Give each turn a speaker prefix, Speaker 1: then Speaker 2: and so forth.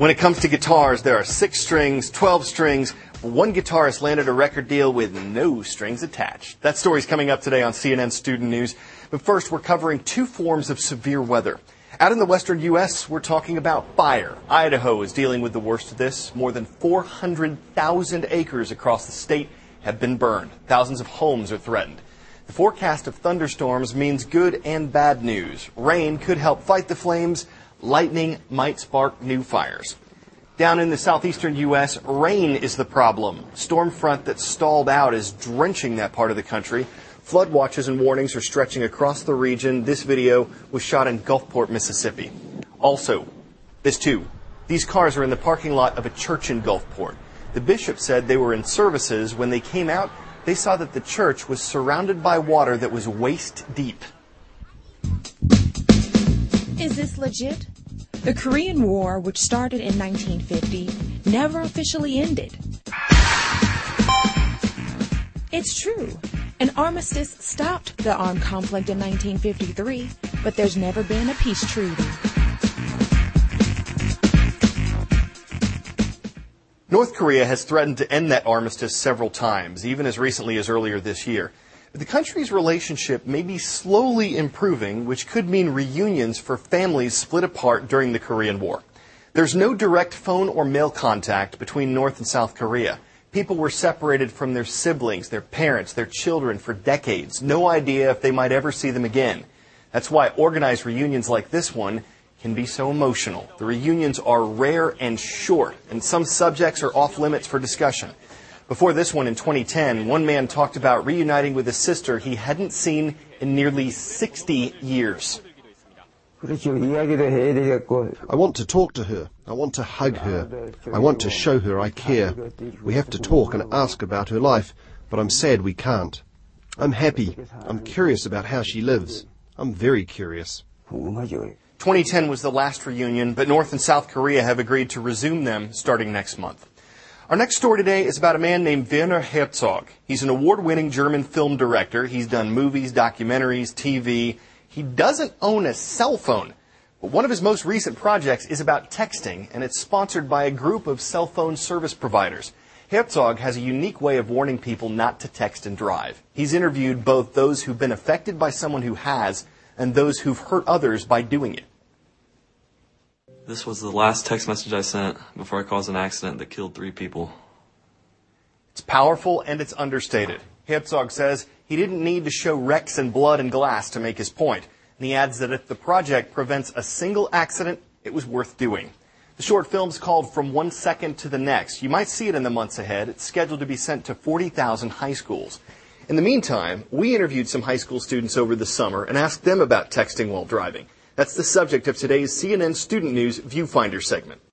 Speaker 1: When it comes to guitars, there are 6 strings, 12 strings. One guitarist landed a record deal with no strings attached. That story's coming up today on CNN Student News. But first, we're covering 2 forms of severe weather. Out in the western U.S., we're talking about fire. Idaho is dealing with the worst of this. More than 400,000 acres across the state have been burned. Thousands of homes are threatened. The forecast of thunderstorms means good and bad news. Rain could help fight the flames. Lightning might spark new fires. Down in the southeastern U.S., rain is the problem. Storm front that stalled out is drenching that part of the country. Flood watches and warnings are stretching across the region. This video was shot in Gulfport, Mississippi. Also, this too. These cars are in the parking lot of a church in Gulfport. The bishop said they were in services. When they came out, they saw that the church was surrounded by water that was waist deep.
Speaker 2: Is this legit? The Korean War, which started in 1950, never officially ended. It's true. An armistice stopped the armed conflict in 1953, but there's never been a peace treaty.
Speaker 1: North Korea has threatened to end that armistice several times, even as recently as earlier this year. But the country's relationship may be slowly improving, which could mean reunions for families split apart during the Korean War. There's no direct phone or mail contact between North and South Korea. People were separated from their siblings, their parents, their children for decades. No idea if they might ever see them again. That's why organized reunions like this one can be so emotional. The reunions are rare and short, and some subjects are off limits for discussion. Before this one in 2010, one man talked about reuniting with a sister he hadn't seen in nearly 60 years.
Speaker 3: I want to talk to her. I want to hug her. I want to show her I care. We have to talk and ask about her life, but I'm sad we can't. I'm happy. I'm curious about how she lives. I'm very curious.
Speaker 1: 2010 was the last reunion, but North and South Korea have agreed to resume them starting next month. Our next story today is about a man named Werner Herzog. He's an award-winning German film director. He's done movies, documentaries, TV. He doesn't own a cell phone, but one of his most recent projects is about texting, and it's sponsored by a group of cell phone service providers. Herzog has a unique way of warning people not to text and drive. He's interviewed both those who've been affected by someone who has and those who've hurt others by doing it.
Speaker 4: This was the last text message I sent before I caused an accident that killed 3 people.
Speaker 1: It's powerful and it's understated. Herzog says he didn't need to show wrecks and blood and glass to make his point. And he adds that if the project prevents a single accident, it was worth doing. The short film's called From One Second to the Next. You might see it in the months ahead. It's scheduled to be sent to 40,000 high schools. In the meantime, we interviewed some high school students over the summer and asked them about texting while driving. That's the subject of today's CNN Student News Viewfinder segment.